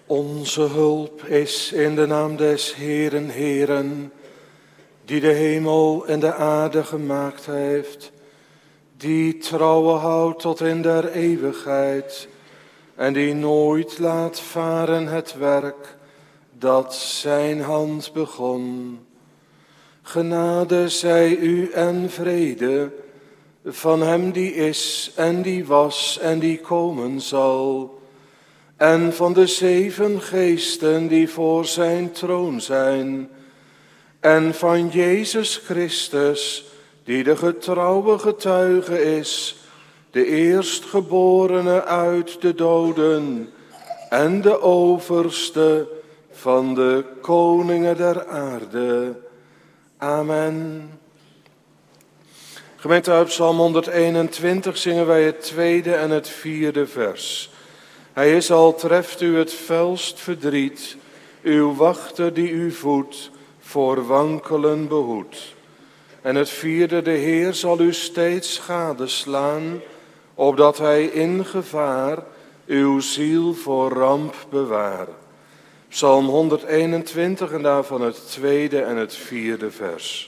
Onze hulp is in de naam des Heeren, Heeren, die de hemel en de aarde gemaakt heeft, die trouwe houdt tot in der eeuwigheid en die nooit laat varen het werk dat zijn hand begon. Genade zij u en vrede van hem die is en die was en die komen zal, en van de 7 geesten die voor zijn troon zijn, en van Jezus Christus, die de getrouwe getuige is, de eerstgeborene uit de doden en de overste van de koningen der aarde. Amen. Gemeente, uit Psalm 121 zingen wij het 2e en het 4e vers. Hij is al treft u het felst verdriet, uw wachter die u voedt, voor wankelen behoedt. En het 4e, de Heer zal u steeds gadeslaan, opdat hij in gevaar uw ziel voor ramp bewaar. Psalm 121 en daarvan het 2e en het 4e vers.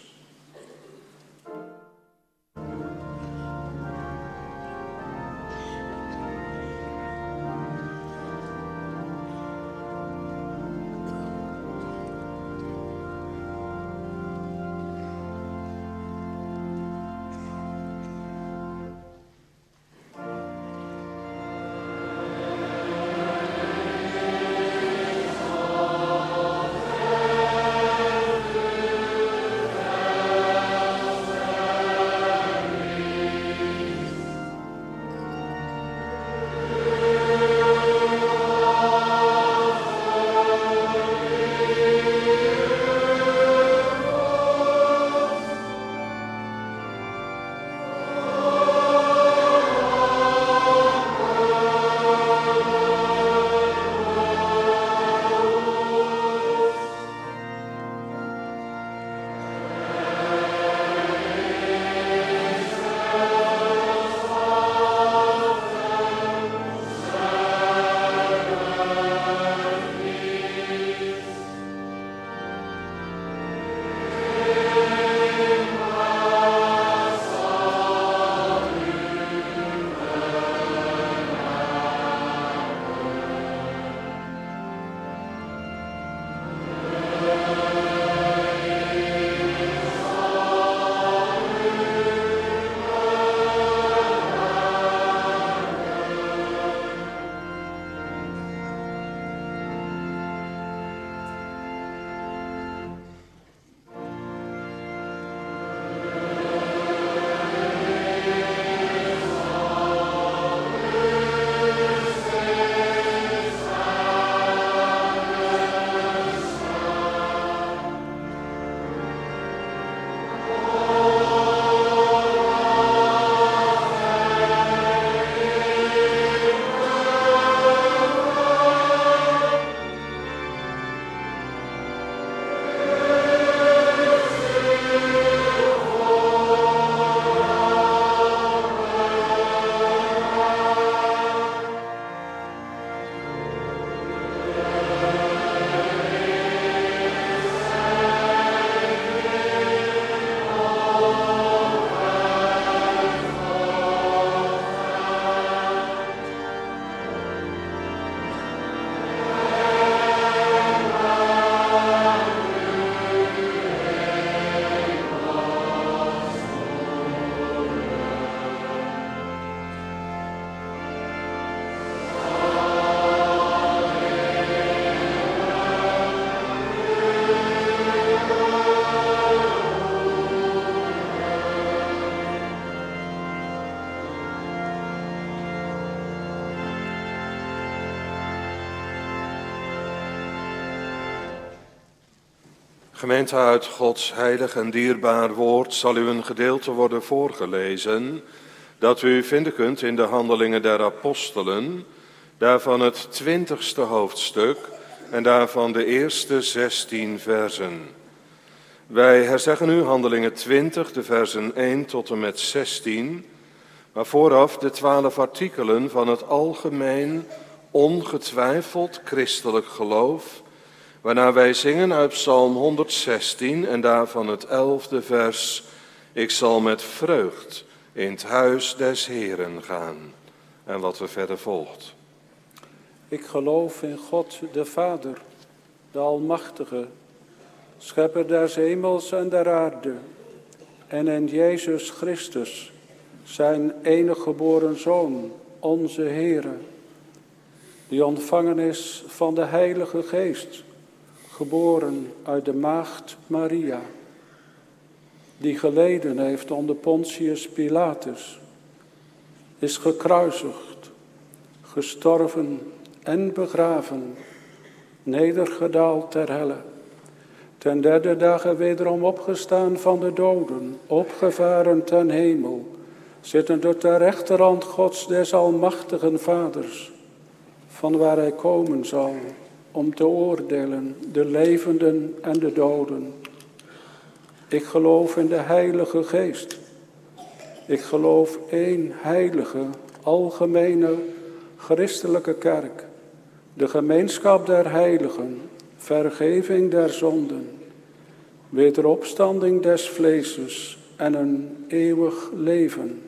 Gemeente, uit Gods heilig en dierbaar woord zal u een gedeelte worden voorgelezen dat u vinden kunt in de Handelingen der Apostelen, daarvan het 20ste hoofdstuk en daarvan de eerste 16 versen. Wij herzeggen u Handelingen 20, de versen 1 tot en met 16, maar vooraf de 12 artikelen van het algemeen ongetwijfeld christelijk geloof, waarna wij zingen uit Psalm 116 en daarvan het 11e vers. Ik zal met vreugd in het huis des Heeren gaan. En wat er verder volgt. Ik geloof in God de Vader, de Almachtige, schepper des hemels en der aarde, en in Jezus Christus, zijn enige geboren Zoon, onze Heere, die ontvangen is van de Heilige Geest, geboren uit de maagd Maria, die geleden heeft onder Pontius Pilatus, is gekruisigd, gestorven en begraven, nedergedaald ter helle, ten derde dagen wederom opgestaan van de doden, opgevaren ten hemel, zittende ter rechterhand Gods des almachtigen Vaders, van waar hij komen zal om te oordelen de levenden en de doden. Ik geloof in de Heilige Geest. Ik geloof één heilige, algemene, christelijke kerk, de gemeenschap der heiligen, vergeving der zonden, wederopstanding des vleeses en een eeuwig leven.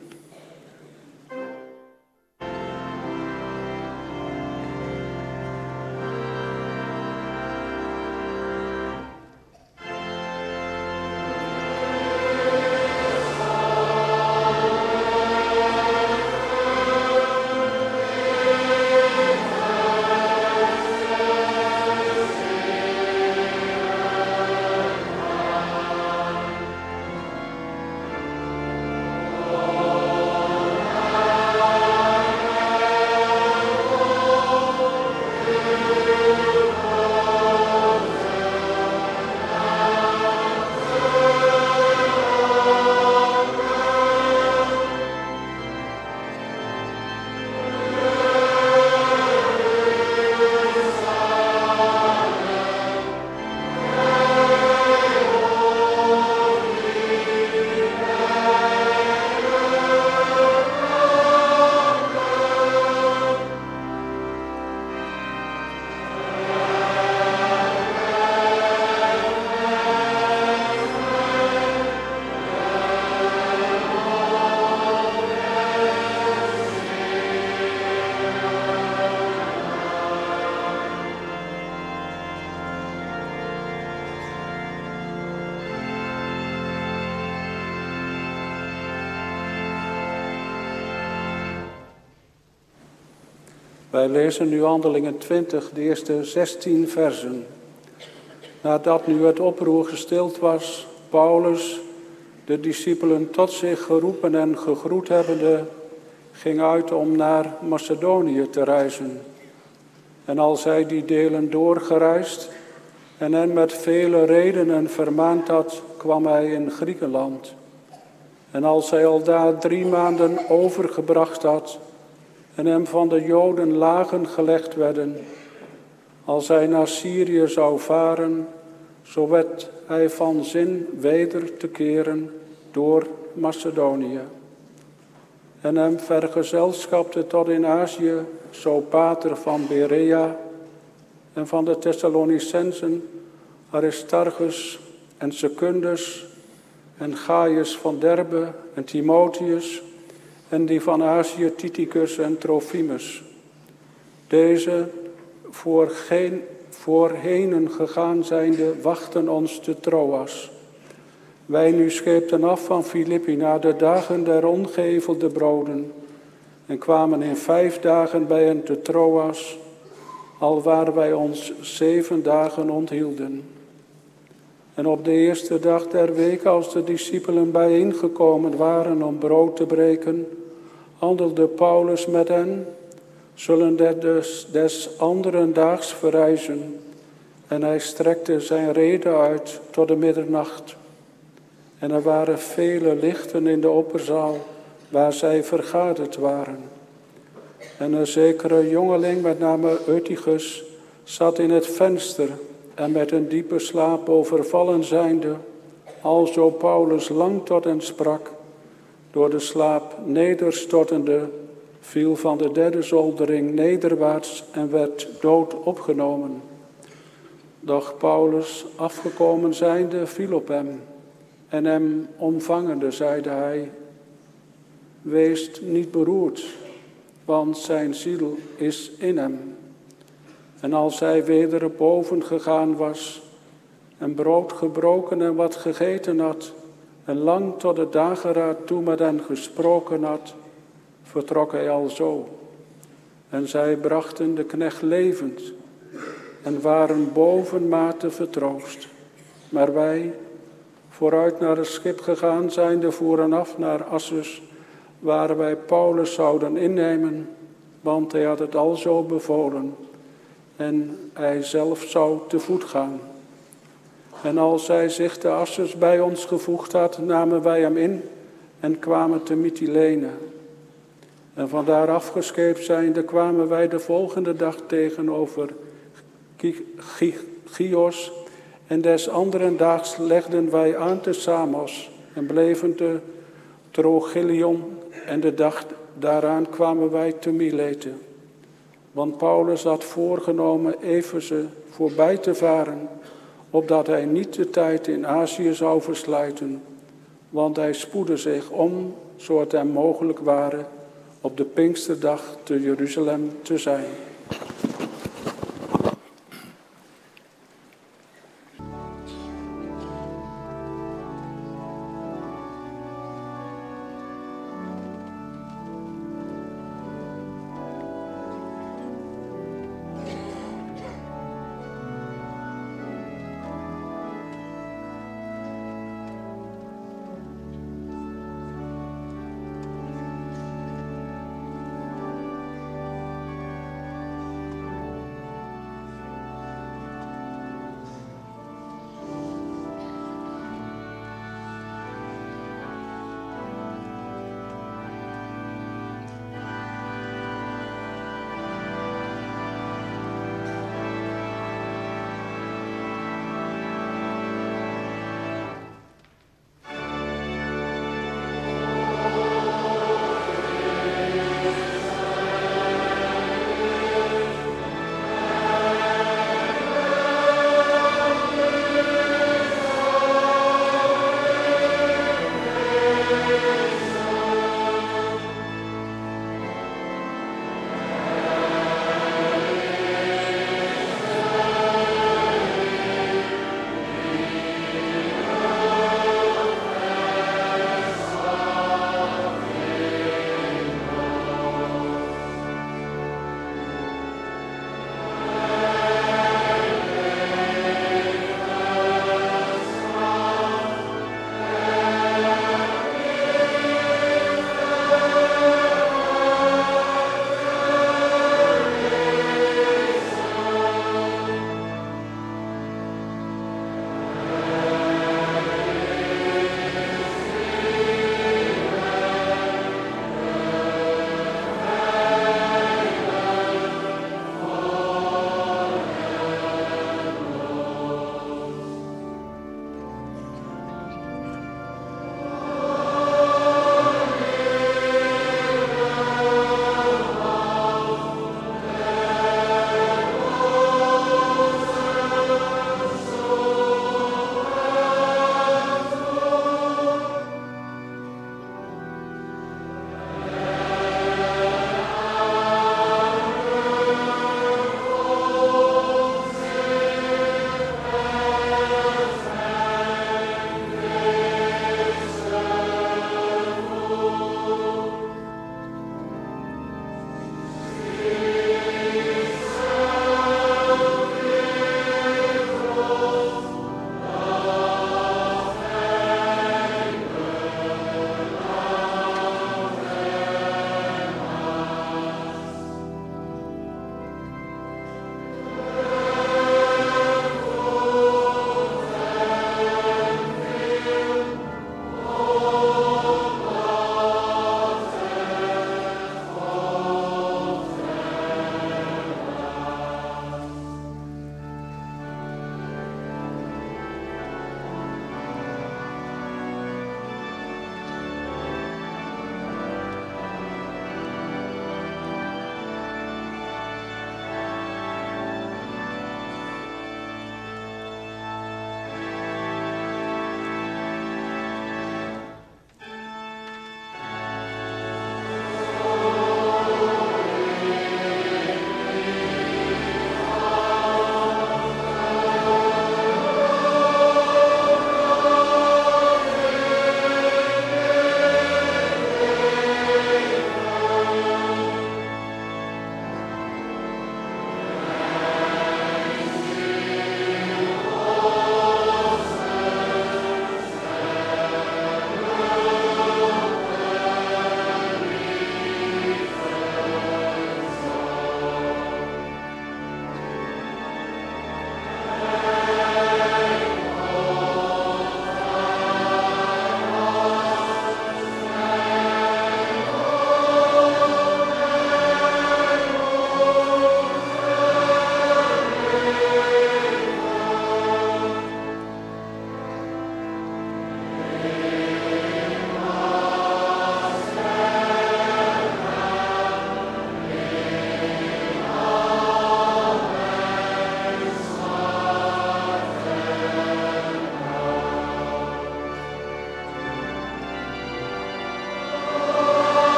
Wij lezen nu Handelingen 20, de eerste 16 versen. Nadat nu het oproer gestild was, Paulus, de discipelen tot zich geroepen en gegroet hebbende, ging uit om naar Macedonië te reizen. En als hij die delen doorgereisd en hen met vele redenen vermaand had, kwam hij in Griekenland. En als hij al daar 3 maanden overgebracht had en hem van de Joden lagen gelegd werden, als hij naar Syrië zou varen, zo werd hij van zin weder te keren door Macedonië. En hem vergezelschapte tot in Azië Sopater van Berea en van de Thessalonicensen Aristarchus en Secundus en Gaius van Derbe en Timotheus en die van Azië Tychicus en Trophimus. Deze voorheen gegaan zijnde wachten ons te Troas. Wij nu scheepten af van Filippi na de dagen der ongehevelde broden en kwamen in 5 dagen bij hen te Troas, alwaar wij ons 7 dagen onthielden. En op de eerste dag der week, als de discipelen bijeengekomen waren om brood te breken, handelde Paulus met hen, zullen des anderen daags verrijzen. En hij strekte zijn rede uit tot de middernacht. En er waren vele lichten in de opperzaal, waar zij vergaderd waren. En een zekere jongeling, met name Eutychus, zat in het venster en met een diepe slaap overvallen zijnde, alzo Paulus lang tot hen sprak, door de slaap nederstortende, viel van de derde zoldering nederwaarts en werd dood opgenomen. Doch Paulus, afgekomen zijnde, viel op hem. En hem omvangende zeide hij: Wees niet beroerd, want zijn ziel is in hem. En als hij weder boven gegaan was, en brood gebroken en wat gegeten had, en lang tot de dageraad toe met hen gesproken had, vertrok hij alzo. En zij brachten de knecht levend, en waren bovenmate vertroost. Maar wij, vooruit naar het schip gegaan zijnde, voeren af naar Assus, waar wij Paulus zouden innemen, want hij had het alzo bevolen, en hij zelf zou te voet gaan. En als hij zich te Assus bij ons gevoegd had, namen wij hem in en kwamen te Mytilene. En vandaar afgescheept zijnde kwamen wij de volgende dag tegenover Chios, en des anderen daags legden wij aan te Samos en bleven te Trogyllion, en de dag daaraan kwamen wij te Milete. Want Paulus had voorgenomen Efeze voorbij te varen, opdat hij niet de tijd in Azië zou verslijten, want hij spoedde zich om, zo het hem mogelijk ware, op de Pinksterdag te Jeruzalem te zijn.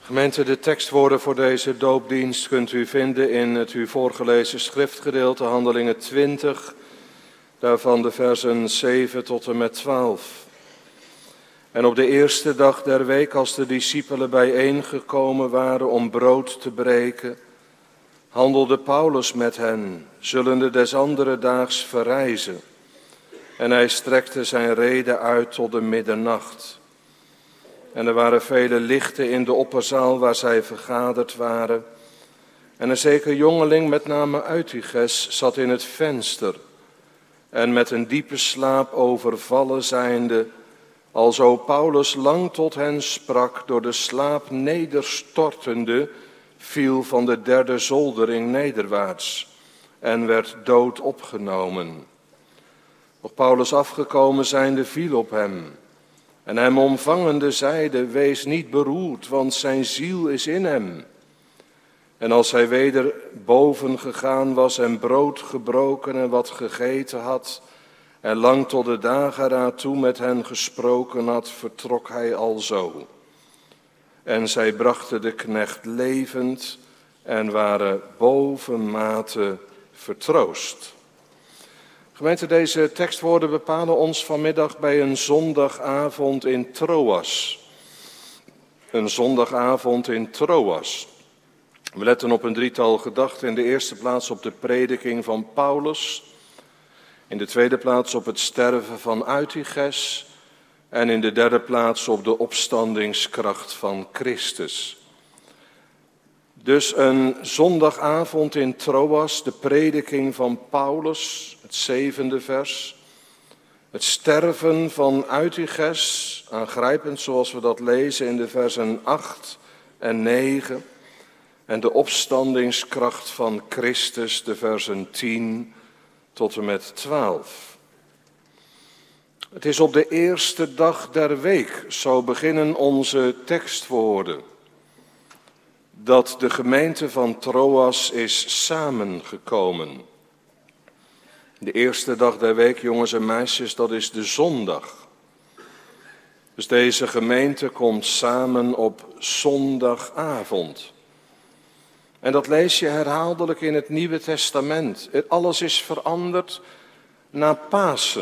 Gemeente, de tekstwoorden voor deze doopdienst kunt u vinden in het u voorgelezen schriftgedeelte, Handelingen 20, daarvan de versen 7 tot en met 12. En op de eerste dag der week, als de discipelen bijeengekomen waren om brood te breken, handelde Paulus met hen, zullende des andere daags verrijzen. En hij strekte zijn rede uit tot de middernacht. En er waren vele lichten in de opperzaal waar zij vergaderd waren. En een zeker jongeling met name Eutyches zat in het venster. En met een diepe slaap overvallen zijnde, alzo Paulus lang tot hen sprak, door de slaap nederstortende, viel van de derde zoldering nederwaarts en werd dood opgenomen. Doch Paulus afgekomen zijnde viel op hem. En hem omvangende zeide, wees niet beroerd, want zijn ziel is in hem. En als hij weder boven gegaan was en brood gebroken en wat gegeten had, en lang tot de dageraad toe met hen gesproken had, vertrok hij alzo. En zij brachten de knecht levend en waren bovenmate vertroost. Gemeente, deze tekstwoorden bepalen ons vanmiddag bij een zondagavond in Troas. Een zondagavond in Troas. We letten op een drietal gedachten. In de eerste plaats op de prediking van Paulus. In de tweede plaats op het sterven van Eutyches. En in de derde plaats op de opstandingskracht van Christus. Dus een zondagavond in Troas, de prediking van Paulus, het 7e vers. Het sterven van Eutyches, aangrijpend zoals we dat lezen in de versen 8 en 9. En de opstandingskracht van Christus, de versen 10 tot en met 12. Het is op de eerste dag der week, zo beginnen onze tekstwoorden, dat de gemeente van Troas is samengekomen. De eerste dag der week, jongens en meisjes, dat is de zondag. Dus deze gemeente komt samen op zondagavond. En dat lees je herhaaldelijk in het Nieuwe Testament. Alles is veranderd na Pasen.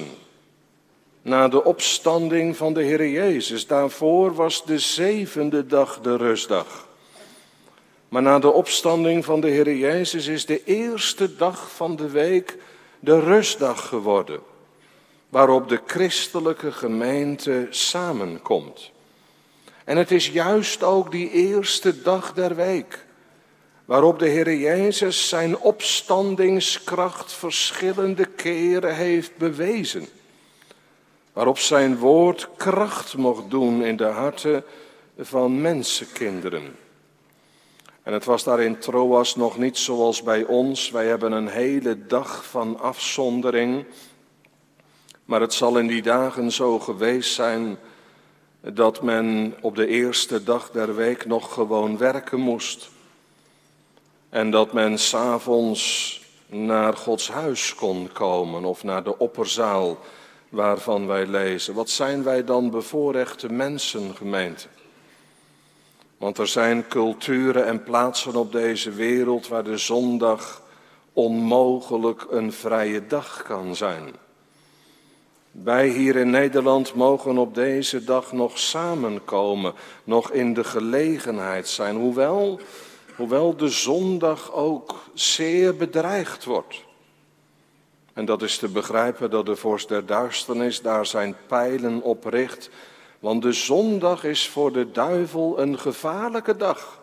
Na de opstanding van de Heer Jezus. Daarvoor was de 7e dag de rustdag. Maar na de opstanding van de Heer Jezus is de eerste dag van de week de rustdag geworden. Waarop de christelijke gemeente samenkomt. En het is juist ook die eerste dag der week. Waarop de Heer Jezus zijn opstandingskracht verschillende keren heeft bewezen. Waarop zijn woord kracht mocht doen in de harten van mensenkinderen. En het was daar in Troas nog niet zoals bij ons. Wij hebben een hele dag van afzondering. Maar het zal in die dagen zo geweest zijn dat men op de eerste dag der week nog gewoon werken moest. En dat men 's avonds naar Gods huis kon komen of naar de opperzaal waarvan wij lezen. Wat zijn wij dan bevoorrechte mensen, gemeente? Want er zijn culturen en plaatsen op deze wereld waar de zondag onmogelijk een vrije dag kan zijn. Wij hier in Nederland mogen op deze dag nog samenkomen, nog in de gelegenheid zijn, hoewel de zondag ook zeer bedreigd wordt. En dat is te begrijpen dat de vorst der duisternis daar zijn pijlen op richt. Want de zondag is voor de duivel een gevaarlijke dag.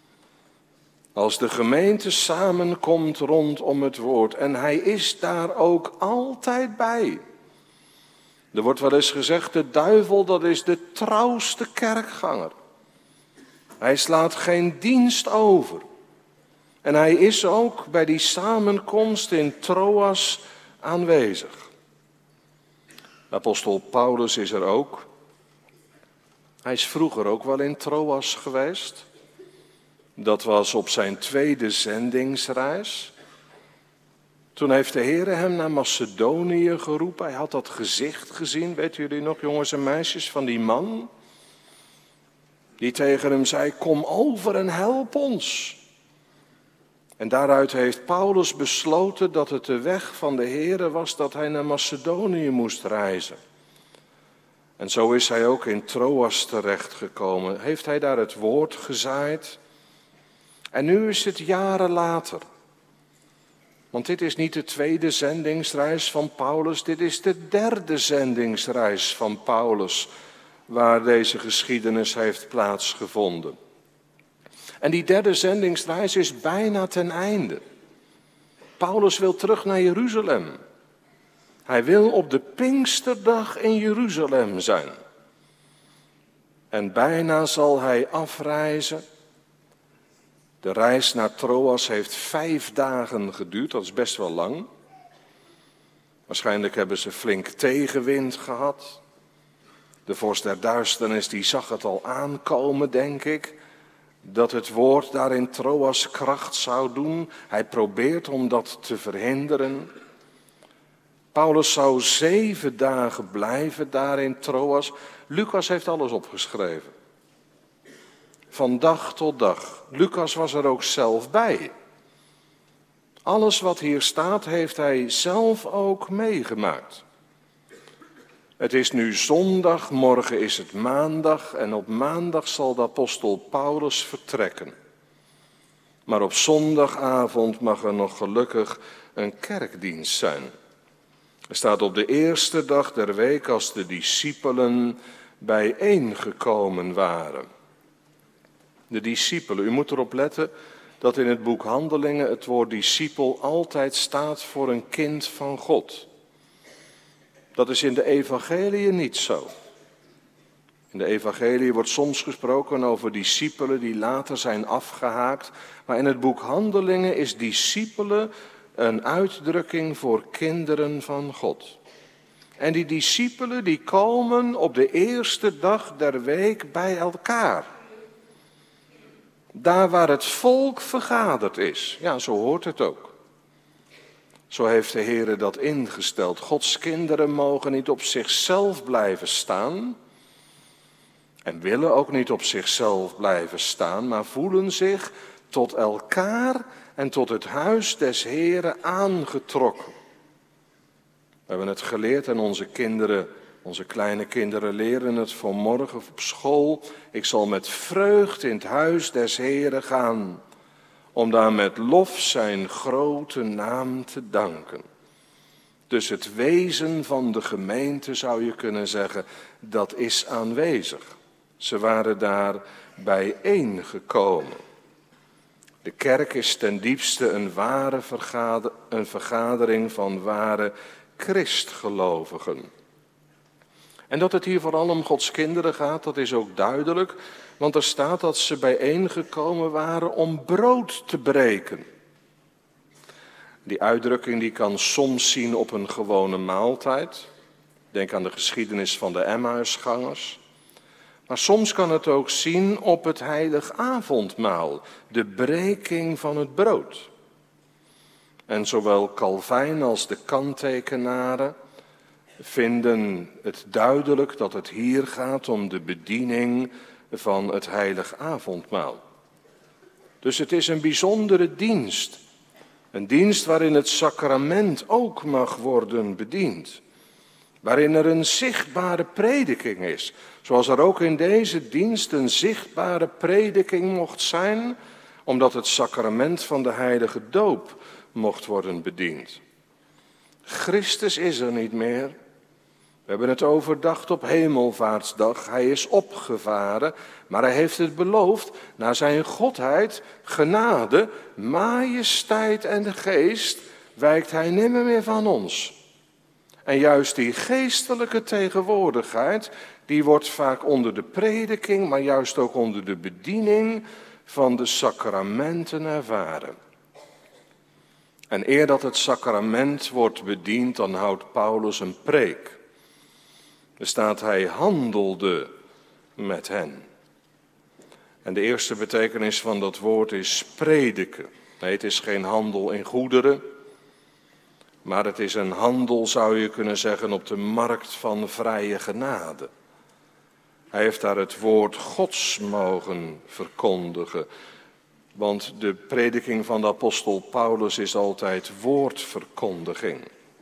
Als de gemeente samenkomt rondom het woord. En hij is daar ook altijd bij. Er wordt wel eens gezegd, de duivel dat is de trouwste kerkganger. Hij slaat geen dienst over. En hij is ook bij die samenkomst in Troas aanwezig. Apostel Paulus is er ook. Hij is vroeger ook wel in Troas geweest. Dat was op zijn tweede zendingsreis. Toen heeft de Heer hem naar Macedonië geroepen. Hij had dat gezicht gezien, weten jullie nog, jongens en meisjes, van die man. die tegen hem zei, kom over en help ons. En daaruit heeft Paulus besloten dat het de weg van de Here was dat hij naar Macedonië moest reizen. En zo is hij ook in Troas terechtgekomen. Heeft hij daar het woord gezaaid. En nu is het jaren later. Want dit is niet de tweede zendingsreis van Paulus, dit is de derde zendingsreis van Paulus, waar deze geschiedenis heeft plaatsgevonden. En die derde zendingsreis is bijna ten einde. Paulus wil terug naar Jeruzalem. Hij wil op de Pinksterdag in Jeruzalem zijn. En bijna zal hij afreizen. De reis naar Troas heeft 5 dagen geduurd, dat is best wel lang. Waarschijnlijk hebben ze flink tegenwind gehad. De vorst der duisternis die zag het al aankomen, denk ik, dat het woord daar in Troas kracht zou doen. Hij probeert om dat te verhinderen. Paulus zou 7 dagen blijven daar in Troas. Lucas heeft alles opgeschreven. Van dag tot dag. Lucas was er ook zelf bij. Alles wat hier staat heeft hij zelf ook meegemaakt. Het is nu zondag, morgen is het maandag en op maandag zal de apostel Paulus vertrekken. Maar op zondagavond mag er nog gelukkig een kerkdienst zijn. Er staat op de eerste dag der week als de discipelen bijeengekomen waren. De discipelen, u moet erop letten dat in het boek Handelingen het woord discipel altijd staat voor een kind van God. Dat is in de evangeliën niet zo. In de evangelie wordt soms gesproken over discipelen die later zijn afgehaakt. Maar in het boek Handelingen is discipelen een uitdrukking voor kinderen van God. En die discipelen die komen op de eerste dag der week bij elkaar. Daar waar het volk vergaderd is. Ja, zo hoort het ook. Zo heeft de Heere dat ingesteld. Gods kinderen mogen niet op zichzelf blijven staan. En willen ook niet op zichzelf blijven staan, maar voelen zich tot elkaar en tot het huis des Heeren aangetrokken. We hebben het geleerd en onze kleine kinderen leren het vanmorgen op school. Ik zal met vreugd in het huis des Heeren gaan, om daar met lof zijn grote naam te danken. Dus het wezen van de gemeente, zou je kunnen zeggen, dat is aanwezig. Ze waren daar bijeengekomen. De kerk is ten diepste een vergadering van ware Christgelovigen. En dat het hier vooral om Gods kinderen gaat, dat is ook duidelijk, want er staat dat ze bijeengekomen waren om brood te breken. Die uitdrukking die kan soms zien op een gewone maaltijd. Denk aan de geschiedenis van de Emmausgangers. Maar soms kan het ook zien op het heilig avondmaal, de breking van het brood. En zowel Calvijn als de kanttekenaren vinden het duidelijk dat het hier gaat om de bediening van het heilig avondmaal. Dus het is een bijzondere dienst. Een dienst waarin het sacrament ook mag worden bediend. Waarin er een zichtbare prediking is. Zoals er ook in deze dienst een zichtbare prediking mocht zijn, omdat het sacrament van de heilige doop mocht worden bediend. Christus is er niet meer. We hebben het overdacht op Hemelvaartsdag. Hij is opgevaren, maar hij heeft het beloofd naar zijn godheid, genade, majesteit en de geest wijkt hij nimmer meer van ons. En juist die geestelijke tegenwoordigheid, die wordt vaak onder de prediking, maar juist ook onder de bediening van de sacramenten ervaren. En eer dat het sacrament wordt bediend, dan houdt Paulus een preek. Er staat, hij handelde met hen. En de eerste betekenis van dat woord is prediken. Nee, het is geen handel in goederen, maar het is een handel, zou je kunnen zeggen, op de markt van vrije genade. Hij heeft daar het woord Gods mogen verkondigen. Want de prediking van de apostel Paulus is altijd woordverkondiging.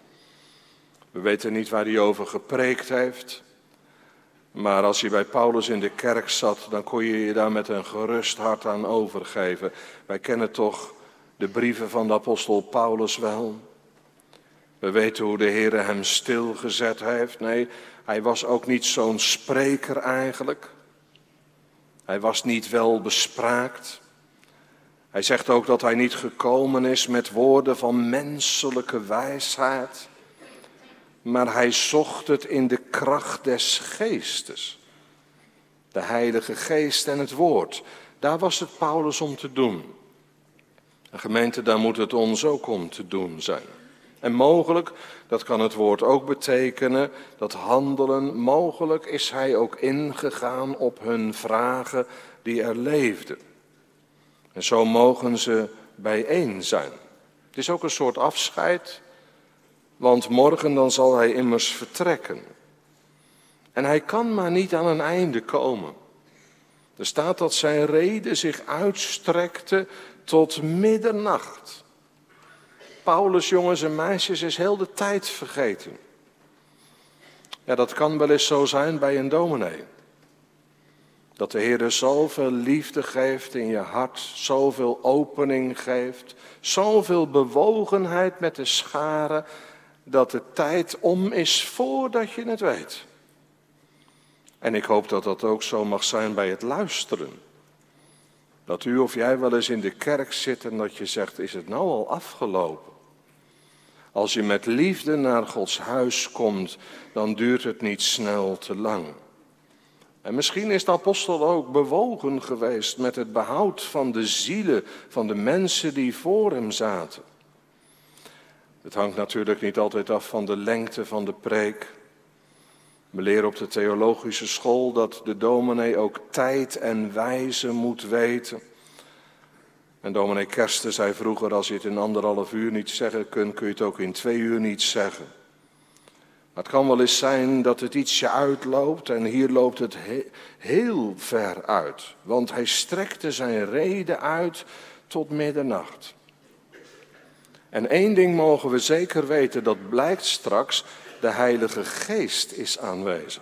We weten niet waar hij over gepreekt heeft. Maar als je bij Paulus in de kerk zat, dan kon je je daar met een gerust hart aan overgeven. Wij kennen toch de brieven van de apostel Paulus wel. We weten hoe de Heer hem stilgezet heeft. Nee, hij was ook niet zo'n spreker eigenlijk. Hij was niet wel bespraakt. Hij zegt ook dat hij niet gekomen is met woorden van menselijke wijsheid. Maar hij zocht het in de kracht des geestes. De Heilige Geest en het woord. Daar was het Paulus om te doen. En gemeente, daar moet het ons ook om te doen zijn. En mogelijk, dat kan het woord ook betekenen, dat handelen, mogelijk is hij ook ingegaan op hun vragen die er leefden. En zo mogen ze bijeen zijn. Het is ook een soort afscheid, want morgen dan zal hij immers vertrekken. En hij kan maar niet aan een einde komen. Er staat dat zijn rede zich uitstrekte tot middernacht. Paulus, jongens en meisjes, is heel de tijd vergeten. Ja, dat kan wel eens zo zijn bij een dominee. Dat de Heer zoveel liefde geeft in je hart, zoveel opening geeft, zoveel bewogenheid met de scharen, dat de tijd om is voordat je het weet. En ik hoop dat dat ook zo mag zijn bij het luisteren. Dat u of jij wel eens in de kerk zit en dat je zegt, is het nou al afgelopen? Als je met liefde naar Gods huis komt, dan duurt het niet snel te lang. En misschien is de apostel ook bewogen geweest met het behoud van de zielen van de mensen die voor hem zaten. Het hangt natuurlijk niet altijd af van de lengte van de preek. We leren op de theologische school dat de dominee ook tijd en wijze moet weten. En dominee Kersten zei vroeger, als je het in 1,5 uur niet zeggen kunt, kun je het ook in 2 uur niet zeggen. Maar het kan wel eens zijn dat het ietsje uitloopt en hier loopt het heel ver uit. Want hij strekte zijn rede uit tot middernacht. En 1 ding mogen we zeker weten, dat blijkt straks, de Heilige Geest is aanwezig.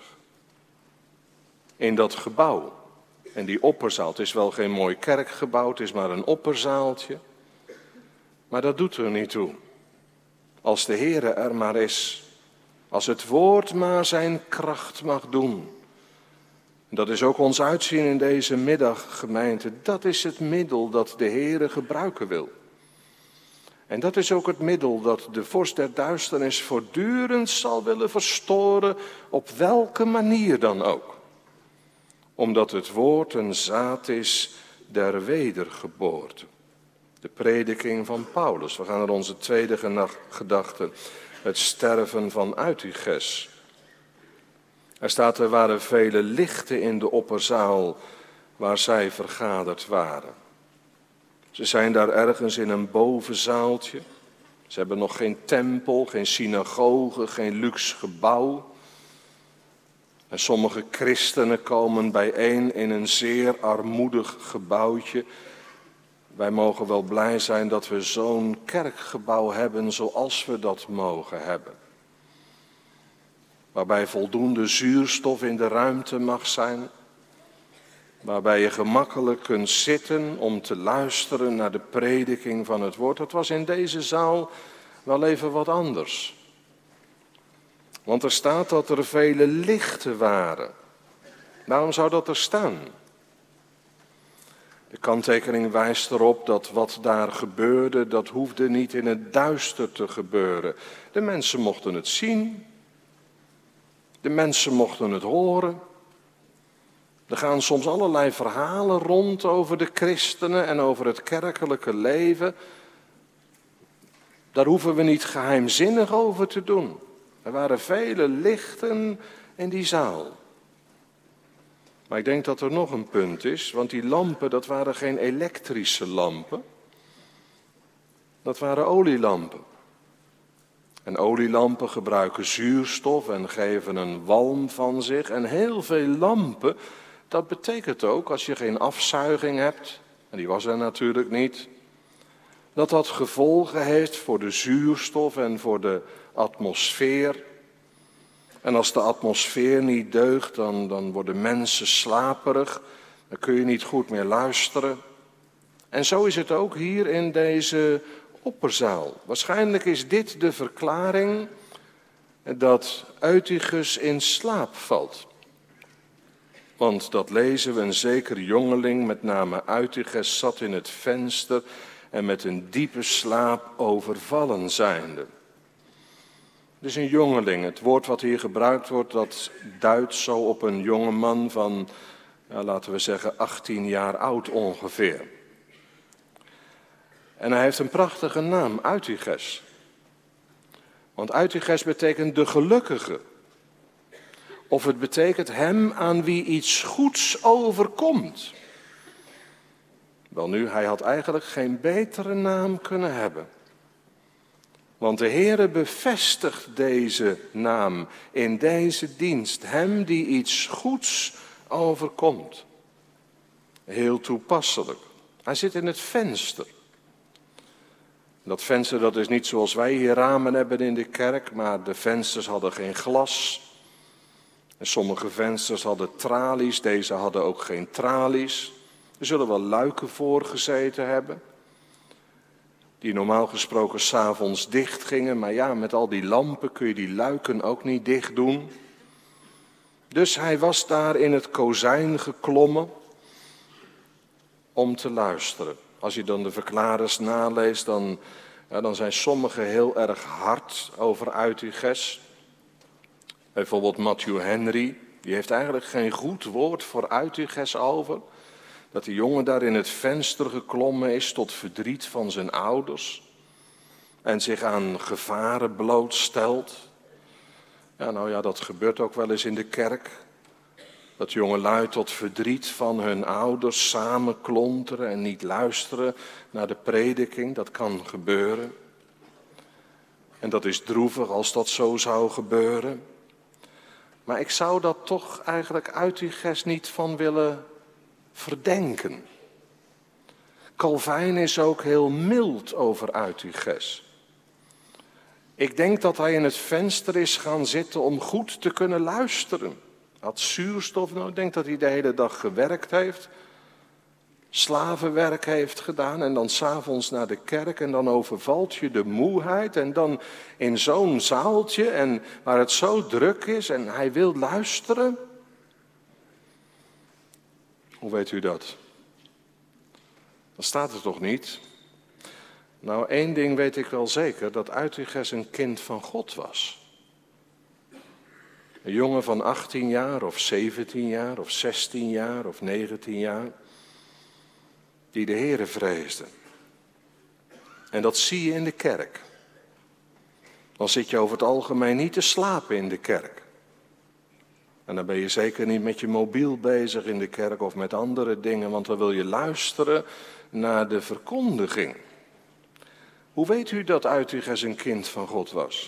In dat gebouw. En die opperzaal, het is wel geen mooi kerkgebouw, het is maar een opperzaaltje. Maar dat doet er niet toe. Als de Heere er maar is. Als het woord maar zijn kracht mag doen. Dat is ook ons uitzien in deze middag, gemeente. Dat is het middel dat de Heere gebruiken wil. En dat is ook het middel dat de vorst der duisternis voortdurend zal willen verstoren, op welke manier dan ook. Omdat het woord een zaad is der wedergeboorte. De prediking van Paulus. We gaan naar onze tweede gedachte. Het sterven van Eutyches. Er staat, er waren vele lichten in de opperzaal waar zij vergaderd waren. Ze zijn daar ergens in een bovenzaaltje. Ze hebben nog geen tempel, geen synagoge, geen luxe gebouw. En sommige christenen komen bijeen in een zeer armoedig gebouwtje. Wij mogen wel blij zijn dat we zo'n kerkgebouw hebben zoals we dat mogen hebben. Waarbij voldoende zuurstof in de ruimte mag zijn. Waarbij je gemakkelijk kunt zitten om te luisteren naar de prediking van het woord. Dat was in deze zaal wel even wat anders. Want er staat dat er vele lichten waren. Waarom zou dat er staan? De kanttekening wijst erop dat wat daar gebeurde, dat hoefde niet in het duister te gebeuren. De mensen mochten het zien. De mensen mochten het horen. Er gaan soms allerlei verhalen rond over de christenen en over het kerkelijke leven. Daar hoeven we niet geheimzinnig over te doen. Er waren vele lichten in die zaal. Maar ik denk dat er nog een punt is, want die lampen, dat waren geen elektrische lampen. Dat waren olielampen. En olielampen gebruiken zuurstof en geven een walm van zich. En heel veel lampen, dat betekent ook, als je geen afzuiging hebt, en die was er natuurlijk niet, dat dat gevolgen heeft voor de zuurstof en voor de atmosfeer. En als de atmosfeer niet deugt, dan worden mensen slaperig. Dan kun je niet goed meer luisteren. En zo is het ook hier in deze opperzaal. Waarschijnlijk is dit de verklaring dat Eutychus in slaap valt. Want dat lezen we, een zeker jongeling, met name Eutychus, zat in het venster en met een diepe slaap overvallen zijnde. Dus een jongeling, het woord wat hier gebruikt wordt, dat duidt zo op een jongeman van, laten we zeggen, 18 jaar oud ongeveer. En hij heeft een prachtige naam, Eutychus. Want Eutychus betekent de gelukkige. Of het betekent hem aan wie iets goeds overkomt. Welnu, hij had eigenlijk geen betere naam kunnen hebben. Want de Heere bevestigt deze naam in deze dienst. Hem die iets goeds overkomt. Heel toepasselijk. Hij zit in het venster. Dat venster, dat is niet zoals wij hier ramen hebben in de kerk, maar de vensters hadden geen glas. En sommige vensters hadden tralies, deze hadden ook geen tralies. Er zullen wel luiken voor gezeten hebben, die normaal gesproken 's avonds dicht gingen. Maar ja, met al die lampen kun je die luiken ook niet dicht doen. Dus hij was daar in het kozijn geklommen om te luisteren. Als je dan de verklarers naleest, dan zijn sommigen heel erg hard over Eutychus. Bijvoorbeeld Matthew Henry, die heeft eigenlijk geen goed woord voor Eutychus over. Dat die jongen daar in het venster geklommen is tot verdriet van zijn ouders. En zich aan gevaren blootstelt. Ja, dat gebeurt ook wel eens in de kerk. Dat jongelui tot verdriet van hun ouders samenklonteren en niet luisteren naar de prediking. Dat kan gebeuren. En dat is droevig als dat zo zou gebeuren. Maar ik zou dat toch eigenlijk Eutychus niet van willen verdenken. Calvijn is ook heel mild over Eutychus. Ik denk dat hij in het venster is gaan zitten om goed te kunnen luisteren. Had zuurstof nodig. Ik denk dat hij de hele dag gewerkt heeft. Slavenwerk heeft gedaan en dan 's avonds naar de kerk en dan overvalt je de moeheid. En dan in zo'n zaaltje en waar het zo druk is en hij wil luisteren. Hoe weet u dat? Dat staat er toch niet? Nou, één ding weet ik wel zeker, dat Eutychus een kind van God was. Een jongen van 18 jaar of 17 jaar of 16 jaar of 19 jaar, die de Heere vreesde. En dat zie je in de kerk. Dan zit je over het algemeen niet te slapen in de kerk. En dan ben je zeker niet met je mobiel bezig in de kerk of met andere dingen, want dan wil je luisteren naar de verkondiging. Hoe weet u dat Eutychus een kind van God was?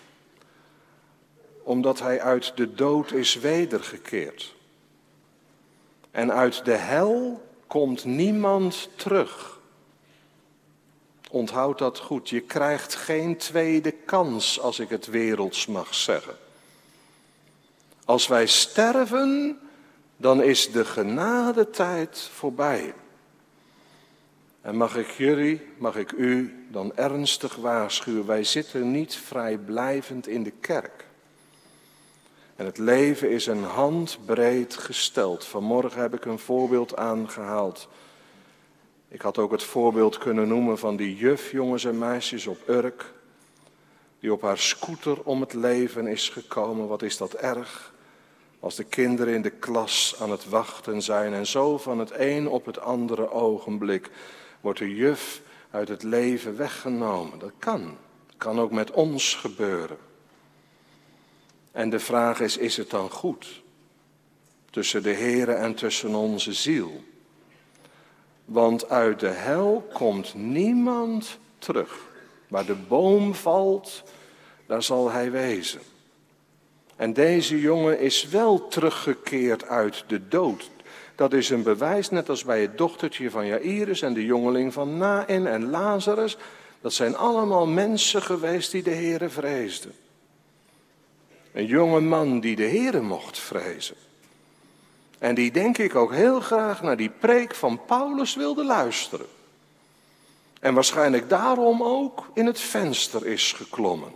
Omdat hij uit de dood is wedergekeerd. En uit de hel komt niemand terug. Onthoud dat goed, je krijgt geen tweede kans, als ik het werelds mag zeggen. Als wij sterven, dan is de genadetijd voorbij. En mag ik u dan ernstig waarschuwen, wij zitten niet vrijblijvend in de kerk. En het leven is een handbreed gesteld. Vanmorgen heb ik een voorbeeld aangehaald. Ik had ook het voorbeeld kunnen noemen van die juf, jongens en meisjes op Urk, die op haar scooter om het leven is gekomen. Wat is dat erg? Als de kinderen in de klas aan het wachten zijn en zo van het een op het andere ogenblik wordt de juf uit het leven weggenomen. Dat kan ook met ons gebeuren. En de vraag is het dan goed? Tussen de Heere en tussen onze ziel. Want uit de hel komt niemand terug. Waar de boom valt, daar zal hij wezen. En deze jongen is wel teruggekeerd uit de dood. Dat is een bewijs, net als bij het dochtertje van Jaïrus en de jongeling van Naïn en Lazarus. Dat zijn allemaal mensen geweest die de Heere vreesden. Een jonge man die de Heere mocht vrezen. En die denk ik ook heel graag naar die preek van Paulus wilde luisteren. En waarschijnlijk daarom ook in het venster is geklommen.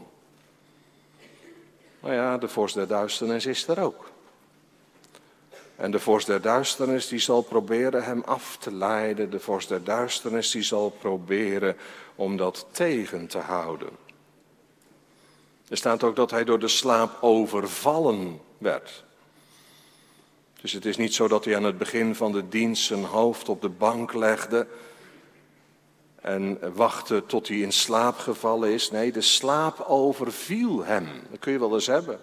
Nou ja, de vorst der duisternis is er ook. En de vorst der duisternis die zal proberen hem af te leiden. De vorst der duisternis die zal proberen om dat tegen te houden. Er staat ook dat hij door de slaap overvallen werd. Dus het is niet zo dat hij aan het begin van de dienst zijn hoofd op de bank legde en wachtte tot hij in slaap gevallen is. Nee, de slaap overviel hem. Dat kun je wel eens hebben.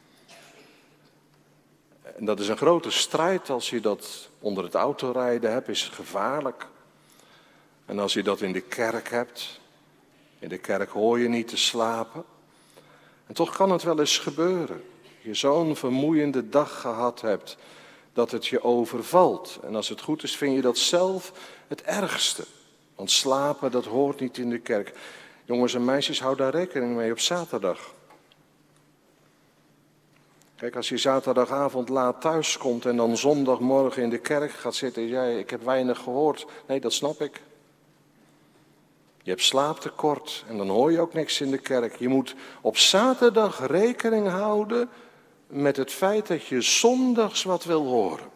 En dat is een grote strijd als je dat onder het autorijden hebt, is gevaarlijk. En als je dat in de kerk hebt, in de kerk hoor je niet te slapen. En toch kan het wel eens gebeuren. Je zo'n vermoeiende dag gehad hebt, dat het je overvalt. En als het goed is, vind je dat zelf het ergste. Want slapen, dat hoort niet in de kerk. Jongens en meisjes, hou daar rekening mee op zaterdag. Kijk, als je zaterdagavond laat thuis komt en dan zondagmorgen in de kerk gaat zitten en jij, ik heb weinig gehoord. Nee, dat snap ik. Je hebt slaaptekort en dan hoor je ook niks in de kerk. Je moet op zaterdag rekening houden met het feit dat je zondags wat wil horen.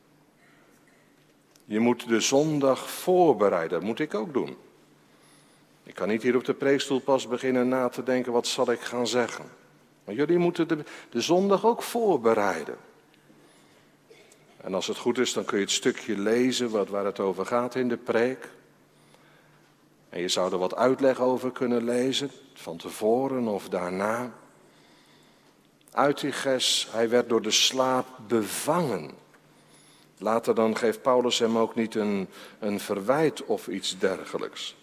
Je moet de zondag voorbereiden, dat moet ik ook doen. Ik kan niet hier op de preekstoel pas beginnen na te denken, wat zal ik gaan zeggen. Maar jullie moeten de zondag ook voorbereiden. En als het goed is, dan kun je het stukje lezen waar het over gaat in de preek. En je zou er wat uitleg over kunnen lezen, van tevoren of daarna. Eutyches, hij werd door de slaap bevangen. Later dan geeft Paulus hem ook niet een verwijt of iets dergelijks.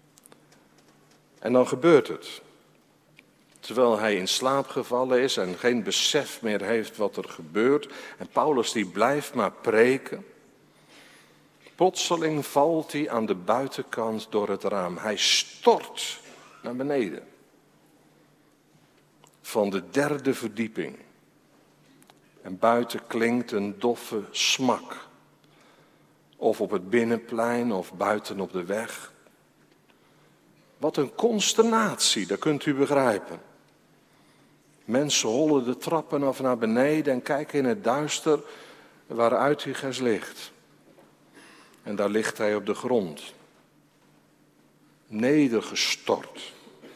En dan gebeurt het. Terwijl hij in slaap gevallen is en geen besef meer heeft wat er gebeurt. En Paulus die blijft maar preken. Plotseling valt hij aan de buitenkant door het raam. Hij stort naar beneden. Van de 3e verdieping. En buiten klinkt een doffe smak. Of op het binnenplein of buiten op de weg. Wat een consternatie, dat kunt u begrijpen. Mensen hollen de trappen af naar beneden en kijken in het duister waar Eutyches ligt. En daar ligt hij op de grond. Nedergestort.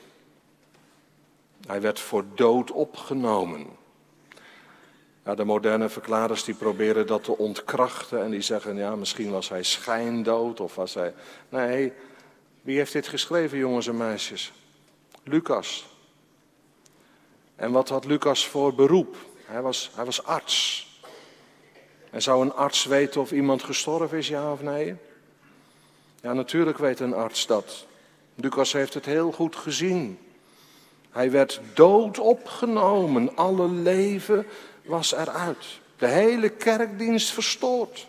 Hij werd voor dood opgenomen. Ja, de moderne verklaarders die proberen dat te ontkrachten en die zeggen, ja, misschien was hij schijndood of was hij... Nee, wie heeft dit geschreven, jongens en meisjes? Lucas. En wat had Lucas voor beroep? Hij was arts. En zou een arts weten of iemand gestorven is, ja of nee? Ja, natuurlijk weet een arts dat. Lucas heeft het heel goed gezien. Hij werd dood opgenomen. Alle leven was eruit. De hele kerkdienst verstoord.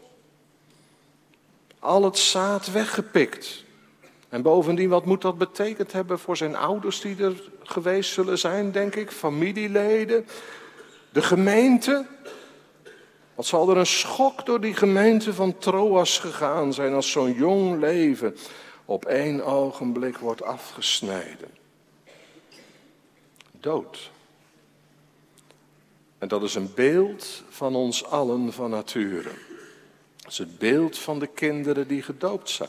Al het zaad weggepikt. En bovendien, wat moet dat betekend hebben voor zijn ouders die er geweest zullen zijn, denk ik? Familieleden, de gemeente. Wat zal er een schok door die gemeente van Troas gegaan zijn als zo'n jong leven op 1 ogenblik wordt afgesneden. Dood. En dat is een beeld van ons allen van nature. Dat is het beeld van de kinderen die gedoopt zijn.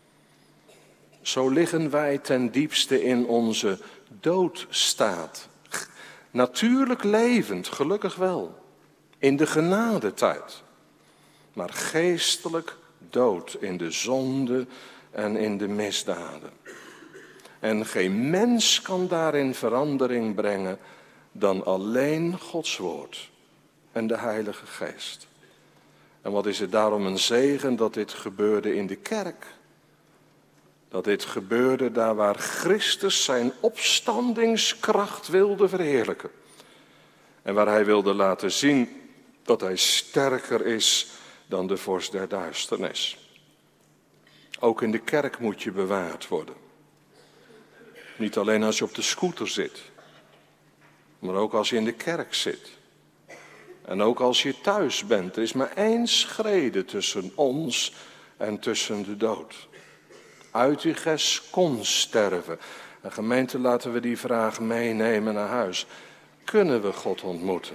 Zo liggen wij ten diepste in onze doodstaat. Natuurlijk levend, gelukkig wel. In de genadetijd. Maar geestelijk dood in de zonde en in de misdaden. En geen mens kan daarin verandering brengen dan alleen Gods woord en de Heilige Geest. En wat is het daarom een zegen dat dit gebeurde in de kerk. Dat dit gebeurde daar waar Christus zijn opstandingskracht wilde verheerlijken. En waar hij wilde laten zien dat hij sterker is dan de vorst der duisternis. Ook in de kerk moet je bewaard worden. Niet alleen als je op de scooter zit, maar ook als je in de kerk zit. En ook als je thuis bent. Er is maar 1 schrede tussen ons en tussen de dood. Eutyches kon sterven. En gemeente, laten we die vraag meenemen naar huis. Kunnen we God ontmoeten?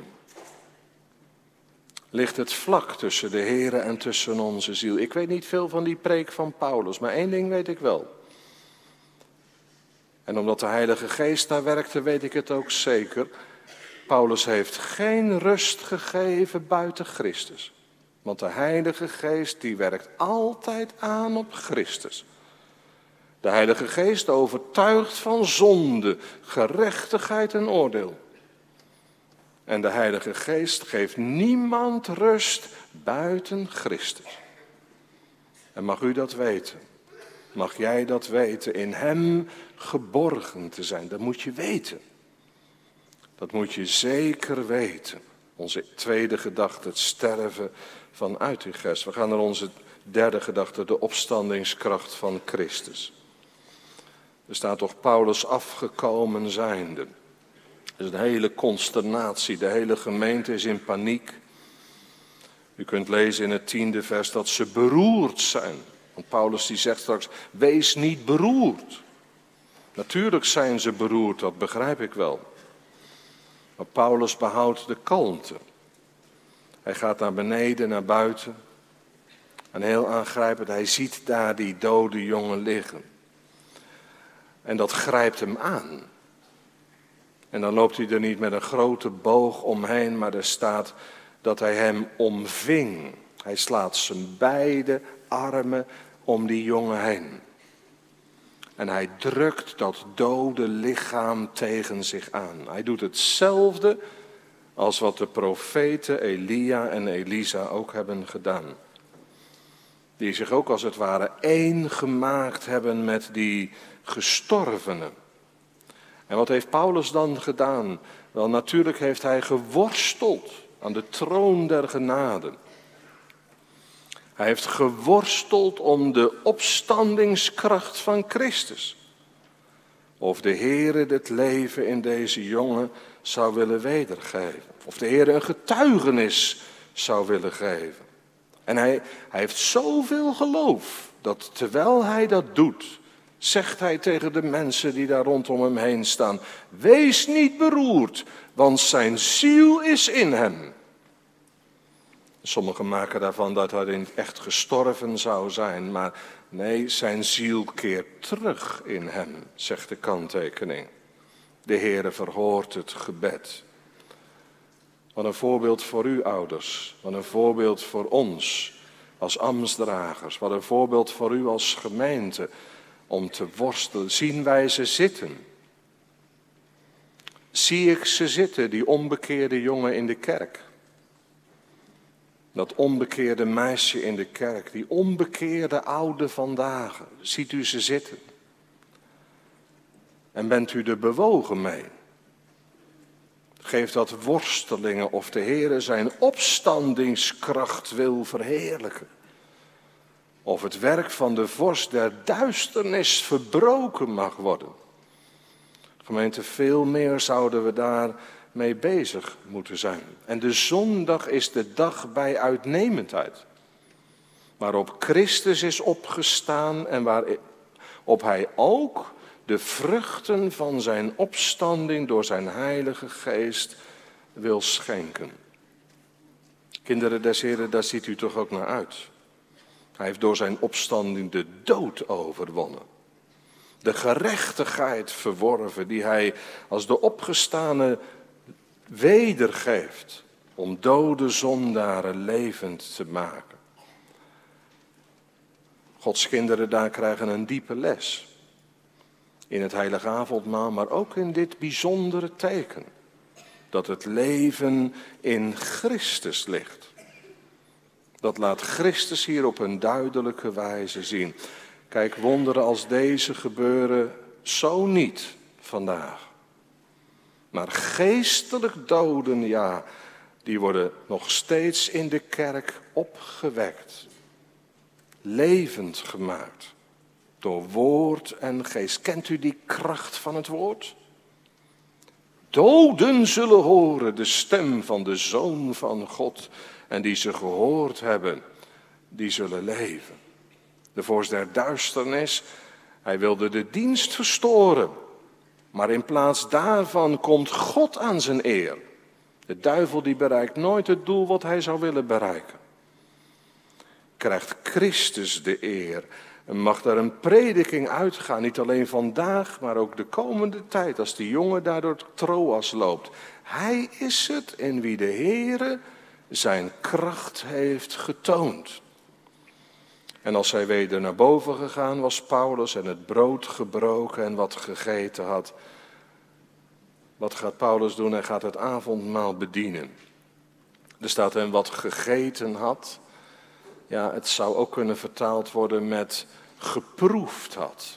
Ligt het vlak tussen de Here en tussen onze ziel? Ik weet niet veel van die preek van Paulus, maar 1 ding weet ik wel. En omdat de Heilige Geest daar werkte, weet ik het ook zeker. Paulus heeft geen rust gegeven buiten Christus. Want de Heilige Geest die werkt altijd aan op Christus. De Heilige Geest overtuigt van zonde, gerechtigheid en oordeel. En de Heilige Geest geeft niemand rust buiten Christus. En mag u dat weten? Mag jij dat weten? In hem geborgen te zijn. Dat moet je weten. Dat moet je zeker weten. Onze tweede gedachte, het sterven van Eutyches. We gaan naar onze derde gedachte, de opstandingskracht van Christus. Er staat toch Paulus afgekomen zijnde. Er is een hele consternatie, de hele gemeente is in paniek. U kunt lezen in het 10e vers dat ze beroerd zijn. Want Paulus die zegt straks, wees niet beroerd. Natuurlijk zijn ze beroerd, dat begrijp ik wel. Maar Paulus behoudt de kalmte. Hij gaat naar beneden, naar buiten. En heel aangrijpend, hij ziet daar die dode jongen liggen. En dat grijpt hem aan. En dan loopt hij er niet met een grote boog omheen, maar er staat dat hij hem omving. Hij slaat zijn beide armen om die jongen heen. En hij drukt dat dode lichaam tegen zich aan. Hij doet hetzelfde als wat de profeten Elia en Elisa ook hebben gedaan. Die zich ook als het ware één gemaakt hebben met die gestorvenen. En wat heeft Paulus dan gedaan? Wel, natuurlijk heeft hij geworsteld aan de troon der genade. Hij heeft geworsteld om de opstandingskracht van Christus. Of de Heere het leven in deze jongen zou willen wedergeven. Of de Heere een getuigenis zou willen geven. En hij heeft zoveel geloof dat terwijl hij dat doet, zegt hij tegen de mensen die daar rondom hem heen staan: wees niet beroerd, want zijn ziel is in hem. Sommigen maken daarvan dat hij echt gestorven zou zijn, maar nee, zijn ziel keert terug in hem, zegt de kanttekening. De Heere verhoort het gebed. Wat een voorbeeld voor u ouders, wat een voorbeeld voor ons als ambtsdragers, wat een voorbeeld voor u als gemeente om te worstelen. Zien wij ze zitten? Zie ik ze zitten, die onbekeerde jongen in de kerk? Dat onbekeerde meisje in de kerk, die onbekeerde oude vandaag, ziet u ze zitten? En bent u er bewogen mee? Geeft dat worstelingen of de Heere zijn opstandingskracht wil verheerlijken? Of het werk van de vorst der duisternis verbroken mag worden? Gemeente, veel meer zouden we daar mee bezig moeten zijn. En de zondag is de dag bij uitnemendheid. Waarop Christus is opgestaan en waarop hij ook de vruchten van zijn opstanding door zijn Heilige Geest wil schenken. Kinderen des Heren, daar ziet u toch ook naar uit. Hij heeft door zijn opstanding de dood overwonnen. De gerechtigheid verworven die hij als de opgestane wedergeeft om dode zondaren levend te maken. Gods kinderen daar krijgen een diepe les. In het heilige avondmaal, maar ook in dit bijzondere teken. Dat het leven in Christus ligt. Dat laat Christus hier op een duidelijke wijze zien. Kijk, wonderen als deze gebeuren zo niet vandaag. Maar geestelijk doden, ja, die worden nog steeds in de kerk opgewekt. Levend gemaakt. Door woord en geest. Kent u die kracht van het woord? Doden zullen horen de stem van de Zoon van God. En die ze gehoord hebben, die zullen leven. De vorst der duisternis, hij wilde de dienst verstoren. Maar in plaats daarvan komt God aan zijn eer. De duivel die bereikt nooit het doel wat hij zou willen bereiken. Krijgt Christus de eer. En mag daar een prediking uitgaan, niet alleen vandaag, maar ook de komende tijd, als die jongen daar door Troas loopt. Hij is het in wie de Heere zijn kracht heeft getoond. En als hij weder naar boven gegaan was, Paulus, en het brood gebroken en wat gegeten had. Wat gaat Paulus doen? Hij gaat het avondmaal bedienen. Er staat en wat gegeten had. Ja, het zou ook kunnen vertaald worden met geproefd had.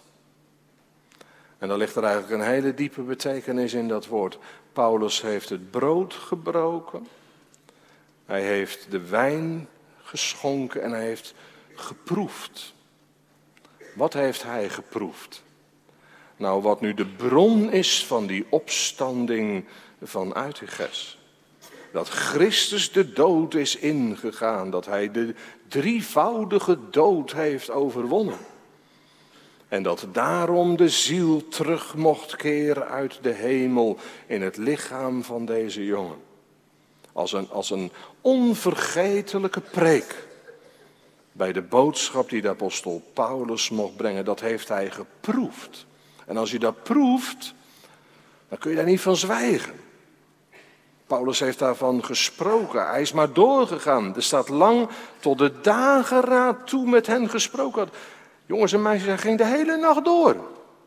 En dan ligt er eigenlijk een hele diepe betekenis in dat woord. Paulus heeft het brood gebroken. Hij heeft de wijn geschonken en hij heeft geproefd. Wat heeft hij geproefd? Nou, wat nu de bron is van die opstanding van Uitiges. Dat Christus de dood is ingegaan. Dat hij de drievoudige dood heeft overwonnen. En dat daarom de ziel terug mocht keren uit de hemel in het lichaam van deze jongen. Als een onvergetelijke preek. Bij de boodschap die de apostel Paulus mocht brengen, dat heeft hij geproefd. En als je dat proeft, dan kun je daar niet van zwijgen. Paulus heeft daarvan gesproken. Hij is maar doorgegaan. Er staat lang tot de dageraad toe met hen gesproken had. Jongens en meisjes, hij ging de hele nacht door.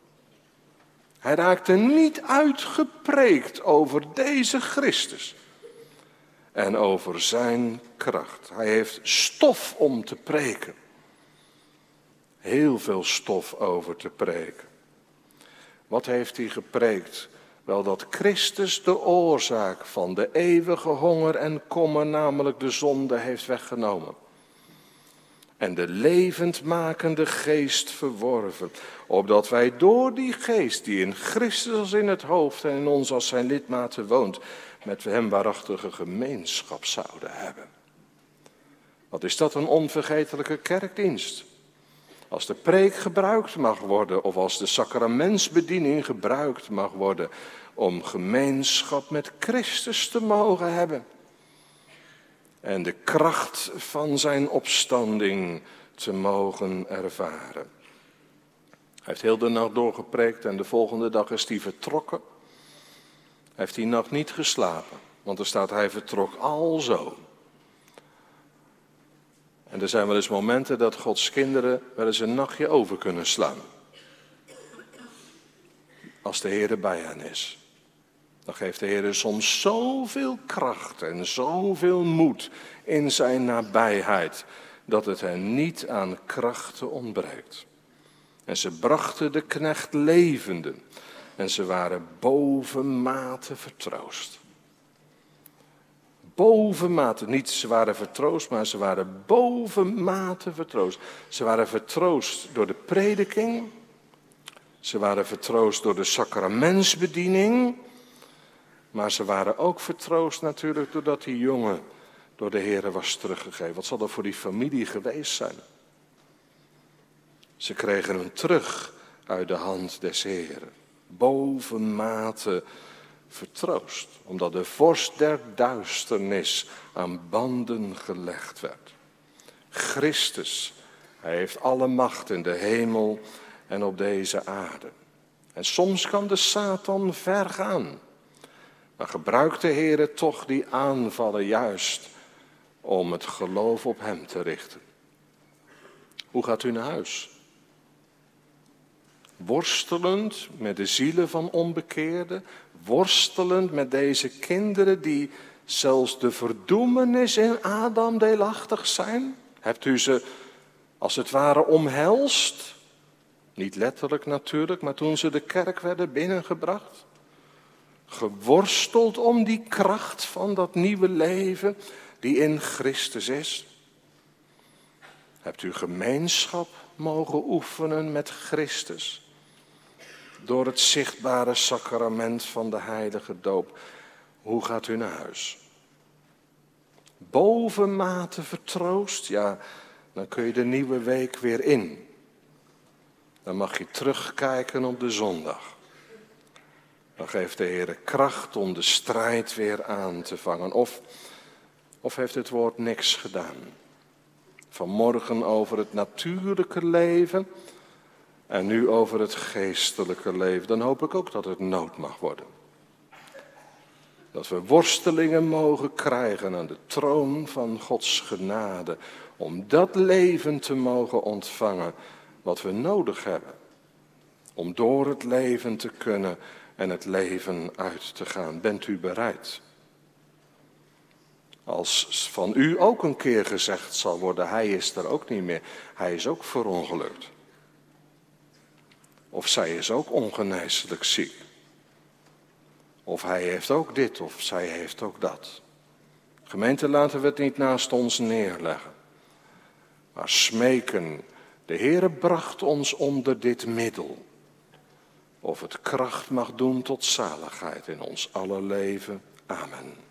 Hij raakte niet uitgepreekt over deze Christus. En over zijn kracht. Hij heeft stof om te preken. Heel veel stof over te preken. Wat heeft hij gepreekt? Wel dat Christus de oorzaak van de eeuwige honger en kommer, namelijk de zonde, heeft weggenomen. En de levendmakende geest verworven. Opdat wij door die geest die in Christus als in het hoofd en in ons als zijn lidmaten woont, met hem waarachtige gemeenschap zouden hebben. Wat is dat een onvergetelijke kerkdienst? Als de preek gebruikt mag worden of als de sacramentsbediening gebruikt mag worden om gemeenschap met Christus te mogen hebben. En de kracht van zijn opstanding te mogen ervaren. Hij heeft heel de nacht doorgepreekt en de volgende dag is hij vertrokken. Hij heeft die nacht niet geslapen, want er staat hij vertrok alzo. En er zijn wel eens momenten dat Gods kinderen wel eens een nachtje over kunnen slaan. Als de Heer bij hen is. Dan geeft de Heer soms zoveel kracht en zoveel moed in zijn nabijheid, dat het hen niet aan krachten ontbreekt. En ze brachten de knecht levende en ze waren bovenmate vertroost. Bovenmate, niet ze waren vertroost, maar ze waren bovenmate vertroost. Ze waren vertroost door de prediking. Ze waren vertroost door de sacramentsbediening. Maar ze waren ook vertroost natuurlijk doordat die jongen door de Heere was teruggegeven. Wat zal dat voor die familie geweest zijn? Ze kregen hem terug uit de hand des Heeren. Bovenmate vertroost. Omdat de vorst der duisternis aan banden gelegd werd. Christus, hij heeft alle macht in de hemel en op deze aarde. En soms kan de Satan ver gaan. Maar gebruikt de Heere toch die aanvallen juist om het geloof op hem te richten. Hoe gaat u naar huis? Worstelend met de zielen van onbekeerden. Worstelend met deze kinderen die zelfs de verdoemenis in Adam deelachtig zijn. Hebt u ze als het ware omhelst? Niet letterlijk natuurlijk, maar toen ze de kerk werden binnengebracht. Geworsteld om die kracht van dat nieuwe leven die in Christus is. Hebt u gemeenschap mogen oefenen met Christus door het zichtbare sacrament van de heilige doop. Hoe gaat u naar huis? Bovenmate vertroost, ja, dan kun je de nieuwe week weer in. Dan mag je terugkijken op de zondag. Dan geeft de Heer kracht om de strijd weer aan te vangen. Of heeft het woord niks gedaan? Vanmorgen over het natuurlijke leven en nu over het geestelijke leven. Dan hoop ik ook dat het nood mag worden. Dat we worstelingen mogen krijgen aan de troon van Gods genade. Om dat leven te mogen ontvangen wat we nodig hebben. Om door het leven te kunnen en het leven uit te gaan. Bent u bereid? Als van u ook een keer gezegd zal worden, hij is er ook niet meer. Hij is ook verongelukt. Of zij is ook ongeneeslijk ziek. Of hij heeft ook dit of zij heeft ook dat. Gemeente, laten we het niet naast ons neerleggen. Maar smeken, de Heere bracht ons onder dit middel. Of het kracht mag doen tot zaligheid in ons aller leven. Amen.